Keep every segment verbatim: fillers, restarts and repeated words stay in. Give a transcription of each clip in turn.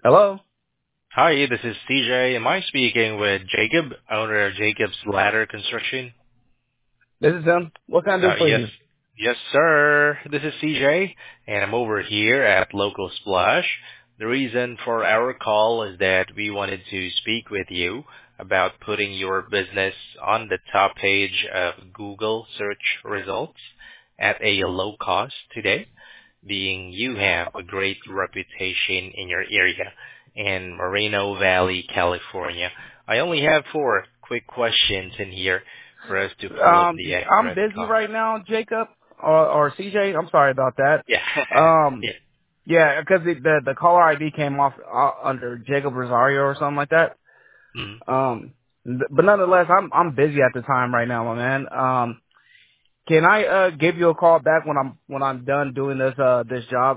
Hello? Hi, this is C J. Am I speaking with Jacob, owner of Jacob's Ladder Construction? This is him. What can I do Uh, for yes, you? yes, sir. This is C J, and I'm over here at Local Splash. The reason for our call is that we wanted to speak with you about putting your business on the top page of Google search results at a low cost today, being you have a great reputation in your area in Moreno Valley, California. I only have four quick questions in here for us to pull up Um, the I'm accurate busy cost. right now, Jacob, or, or C J. I'm sorry about that. Yeah. Um, Yeah. yeah, because the, the the caller I D came off uh, under Jacob Rosario or something like that. Mhm. Um, th- but nonetheless, I'm I'm busy at the time right now, my man. Um, can I uh give you a call back when I'm when I'm done doing this uh this job?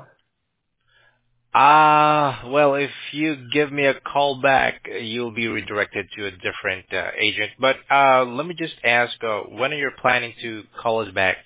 Ah, well, if you give me a call back, uh, you'll be redirected to a different uh, agent. But uh, let me just ask, uh, when are you planning to call us back?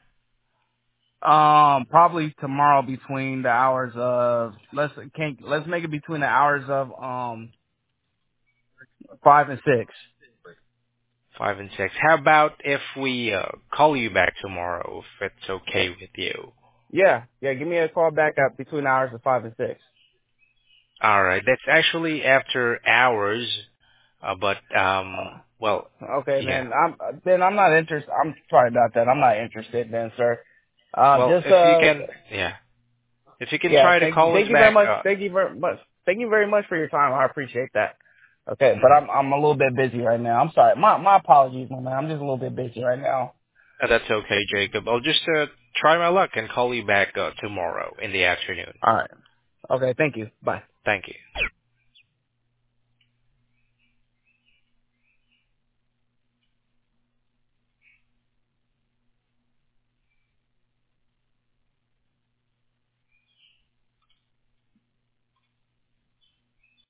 Um, probably tomorrow between the hours of let's can let's make it between the hours of um five and six. Five and six. How about if we uh, call you back tomorrow, if it's okay with you? Yeah, yeah. Give me a call back at between the hours of five and six. All right, that's actually after hours, uh, but um, Uh, well, okay, yeah. then I'm then I'm not interested. I'm sorry about that. I'm not interested, then, sir. Uh, Well, just if you uh, can, yeah, if you can yeah. try to Thank you, call us thank you very back, much. uh, Thank you very much. Thank you very much for your time. I appreciate that. Okay, but mhm. I'm I'm a little bit busy right now. I'm sorry. My my apologies, my man. I'm just a little bit busy right now. Uh, that's okay, Jacob. I'll just uh, try my luck and call you back uh, tomorrow in the afternoon. All right. Okay. Thank you. Bye. Thank you.